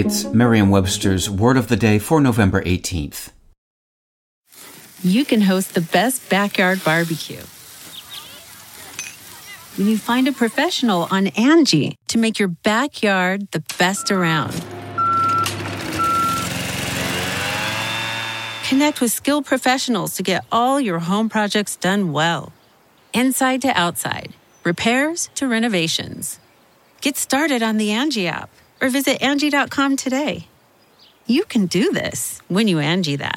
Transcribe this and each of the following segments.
It's Merriam-Webster's Word of the Day for November 18th. You can host the best backyard barbecue when you find a professional on Angie to make your backyard the best around. Connect with skilled professionals to get all your home projects done well. Inside to outside, repairs to renovations. Get started on the Angie app or visit Angie.com today. You can do this when you Angie that.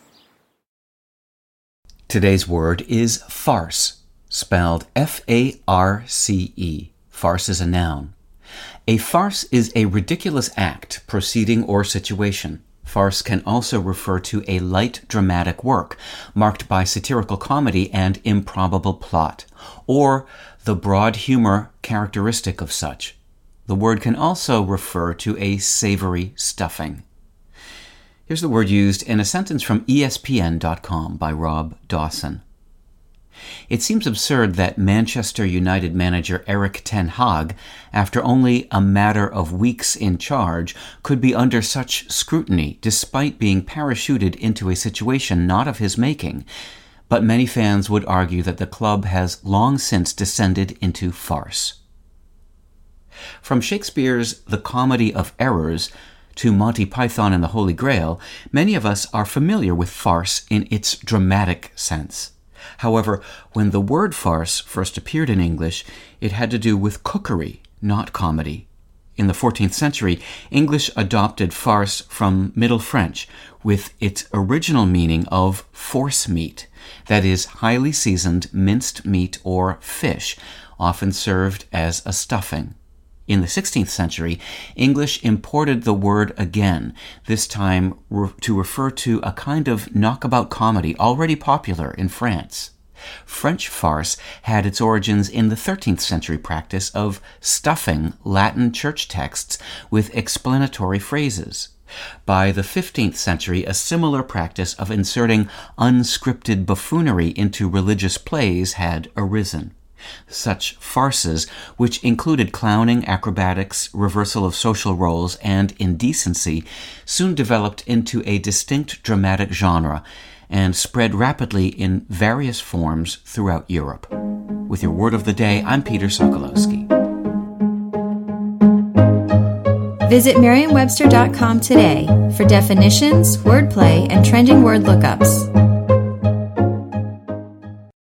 Today's word is farce, spelled F-A-R-C-E. Farce is a noun. A farce is a ridiculous act, proceeding, or situation. Farce can also refer to a light dramatic work, marked by satirical comedy and improbable plot, or the broad humor characteristic of such. The word can also refer to a savory stuffing. Here's the word used in a sentence from ESPN.com by Rob Dawson. It seems absurd that Manchester United manager Erik ten Hag, after only a matter of weeks in charge, could be under such scrutiny despite being parachuted into a situation not of his making. But many fans would argue that the club has long since descended into farce. From Shakespeare's The Comedy of Errors to Monty Python and the Holy Grail, many of us are familiar with farce in its dramatic sense. However, when the word farce first appeared in English, it had to do with cookery, not comedy. In the 14th century, English adopted farce from Middle French, with its original meaning of force meat, that is, highly seasoned minced meat or fish, often served as a stuffing. In the 16th century, English imported the word again, this time to refer to a kind of knockabout comedy already popular in France. French farce had its origins in the 13th century practice of stuffing Latin church texts with explanatory phrases. By the 15th century, a similar practice of inserting unscripted buffoonery into religious plays had arisen. Such farces, which included clowning, acrobatics, reversal of social roles, and indecency, soon developed into a distinct dramatic genre and spread rapidly in various forms throughout Europe. With your Word of the Day, I'm Peter Sokolowski. Visit Merriam-Webster.com today for definitions, wordplay, and trending word lookups.